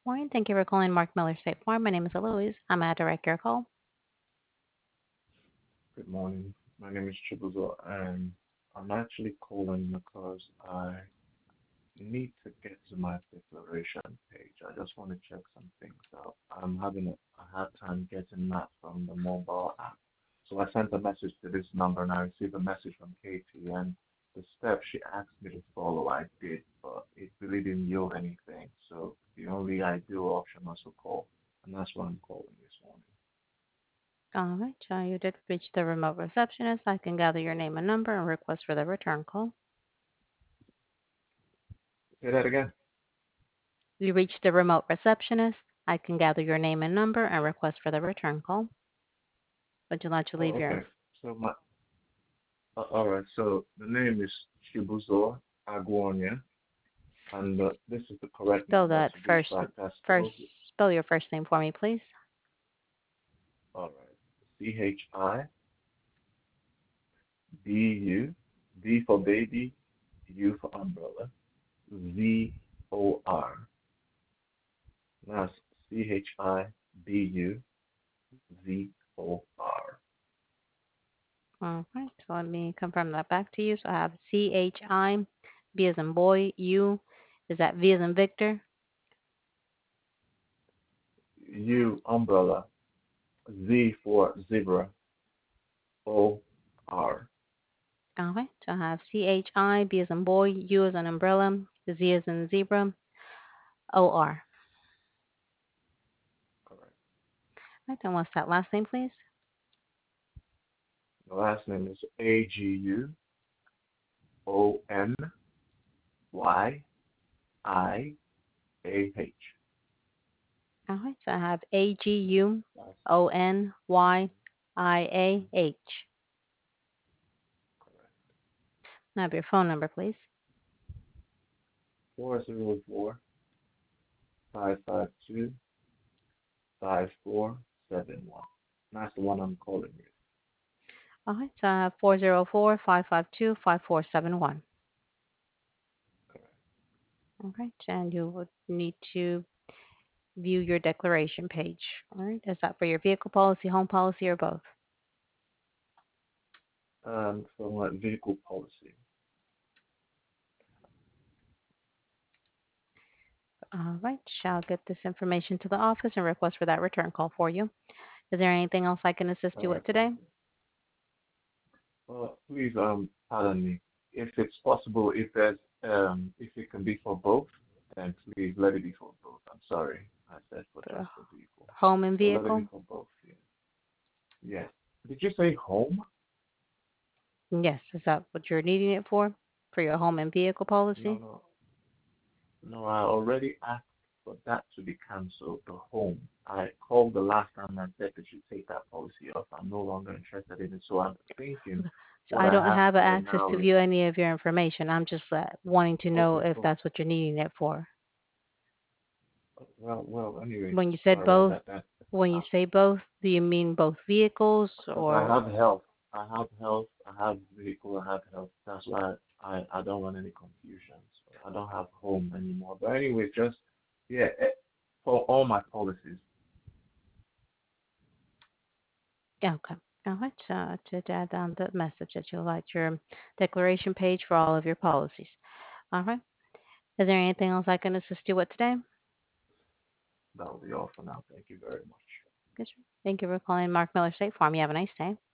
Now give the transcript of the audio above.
Morning. Thank you for calling Mark Miller State Farm. My name is Eloise. I'm a direct your call. Good morning. My name is Chibuzo, and I'm actually calling because I need to get to my declaration page. I just want to check some things out. I'm having a hard time getting that from the mobile app. So I sent a message to this number, and I received a message from Katie, and the steps she asked me to follow, I did, but it really didn't yield anything. So the only ideal option was to call, and that's why I'm calling this morning. All right. You did reach the remote receptionist. I can gather your name and number and request for the return call. Say that again. You reached the remote receptionist. I can gather your name and number and request for the return call. Would you like to leave Oh, your okay. So all right, so the name is Shibuzo Agwonya, and this is the correct spell number that to reach first? back. That's First, four. spell your first name for me, please. All right, CHIBU, B for baby, U for umbrella, ZOR. That's CHIBUZOR. All right. So let me confirm that back to you. So I have CHI, B as in boy, U. Is that V as in Victor? U umbrella, Z for zebra, OR. All right. So I have CHI, B as in boy, U as in umbrella, Z as in zebra, OR. Correct. Right, and what's that last name, please? The last name is AGUONYIAH. All right, so I have AGUONYIAH. That's correct. I have your phone number, please. 404-552-5471. That's the one I'm calling with. All right, so I have 404-552-5471. Correct. All right, and you would need to view your declaration page. All right, is that for your vehicle policy, home policy, or both? For my vehicle policy. All right, shall get this information to the office and request for that return call for you. Is there anything else I can assist All you right, with today? thank you. Please, pardon me. If it's possible, if it can be for both, then please let it be for both. I'm sorry, I said for Uh, just the vehicle. home and So let it be vehicle? for both. Yeah. Yes. Did you say home? Yes, is that what you're needing it for? For your home and vehicle No, policy? no. No, I already asked for that to be canceled, the home. I called the last time and said that you take that policy off. I'm no longer interested in it. So I'm thinking So what I I don't have have here access now to is view any of your information. I'm just wanting to know okay, if okay. that's what you're needing it for. Well, anyway, When you said sorry about both, that. That when you uh, say both, do you mean both vehicles because I or have health. I have health. I have vehicle. I have health. That's why I don't want any confusion. So I don't have home anymore. But anyway, just yeah, for all my policies. yeah, okay. All right, to add down the message that you like your declaration page for all of your policies. All right. Is there anything else I can assist you with today? That will be all for now. Thank you very much. Yes, sir. Thank you for calling Mark Miller State Farm. You have a nice day.